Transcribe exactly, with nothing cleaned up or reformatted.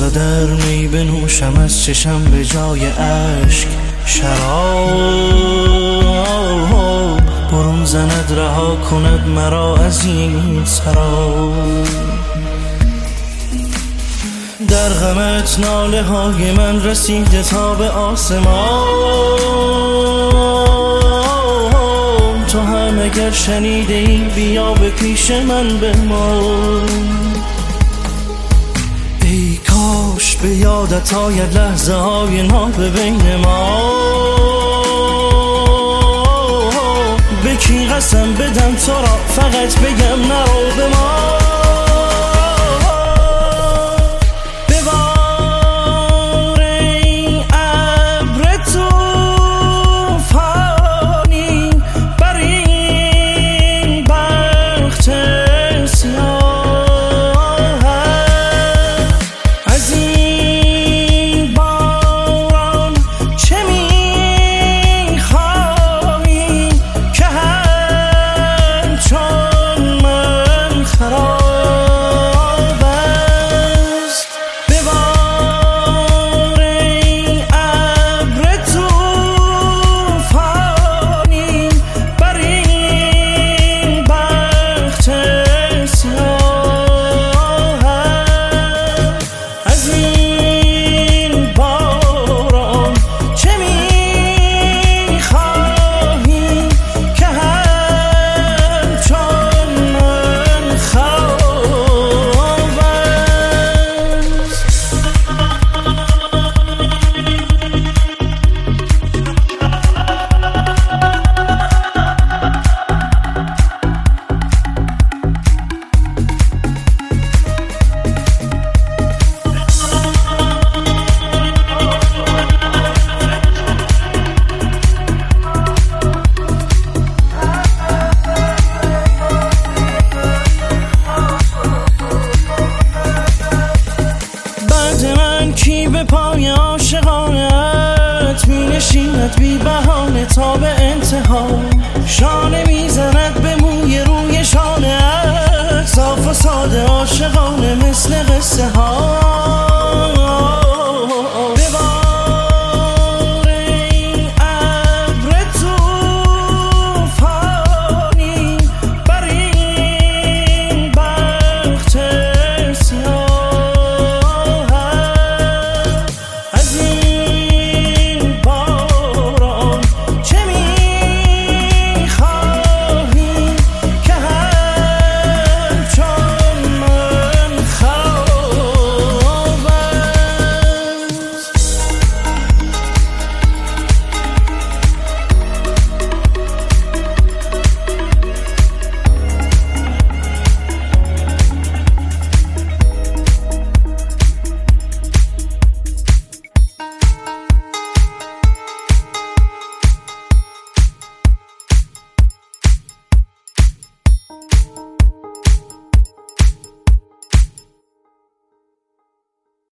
چقدر می بنوشم از چشم به جای اشک شراب، برون زند رها کند مرا از این سراب. در غمت ناله های من رسیده تا به آسمان، تو هم اگر شنیده ای بیا به پیش من بمان. ای کاش به یادت آید لحظه های ناب بین ما، به کی قسم بدم تو را فقط بگم نرو به ما. کی به پای عاشقانت می نشیند بی بهانه تا به انتها، شانه می زند به موی روی شانه ات، صاف و ساده عاشقانه مثل قصه ها.